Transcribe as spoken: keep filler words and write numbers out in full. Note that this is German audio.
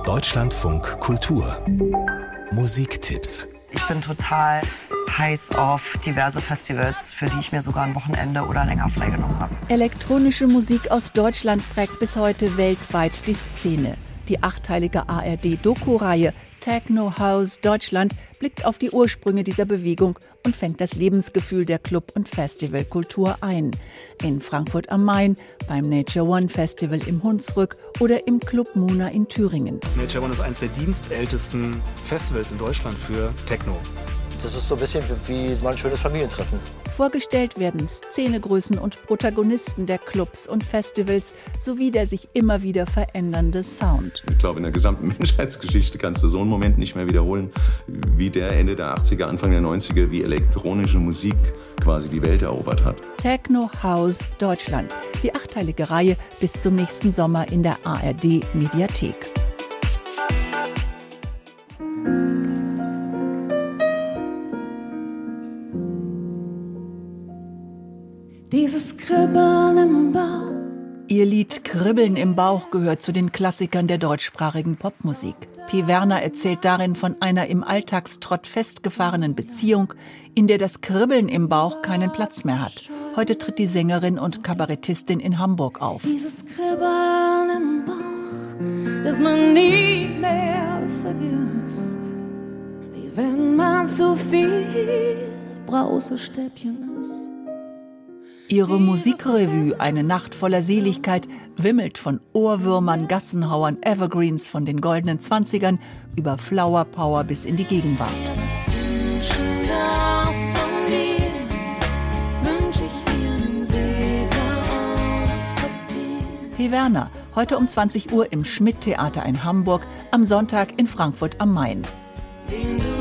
Deutschlandfunk Kultur Musiktipps. Ich bin total heiß auf diverse Festivals, für die ich mir sogar ein Wochenende oder länger freigenommen habe. Elektronische Musik aus Deutschland prägt bis heute weltweit die Szene. Die achteilige A R D-Doku-Reihe Techno House Deutschland blickt auf die Ursprünge dieser Bewegung und fängt das Lebensgefühl der Club- und Festivalkultur ein. In Frankfurt am Main, beim Nature One Festival im Hunsrück oder im Club Muna in Thüringen. Nature One ist eines der dienstältesten Festivals in Deutschland für Techno. Das ist so ein bisschen wie mal ein schönes Familientreffen. Vorgestellt werden Szenegrößen und Protagonisten der Clubs und Festivals sowie der sich immer wieder verändernde Sound. Ich glaube, in der gesamten Menschheitsgeschichte kannst du so einen Moment nicht mehr wiederholen, wie der Ende der achtziger, Anfang der neunziger, wie elektronische Musik quasi die Welt erobert hat. Techno House Deutschland, die achteilige Reihe bis zum nächsten Sommer in der A R D-Mediathek. Dieses Kribbeln im Bauch. Ihr Lied Kribbeln im Bauch gehört zu den Klassikern der deutschsprachigen Popmusik. P. Werner erzählt darin von einer im Alltagstrott festgefahrenen Beziehung, in der das Kribbeln im Bauch keinen Platz mehr hat. Heute tritt die Sängerin und Kabarettistin in Hamburg auf. Dieses Kribbeln im Bauch, das man nie mehr vergisst. Wie wenn man zu viel Brausestäbchen isst. Ihre Musikrevue, eine Nacht voller Seligkeit, wimmelt von Ohrwürmern, Gassenhauern, Evergreens von den goldenen Zwanzigern über Flower Power bis in die Gegenwart. P. Werner, heute um zwanzig Uhr im Schmidt-Theater in Hamburg, am Sonntag in Frankfurt am Main. Den du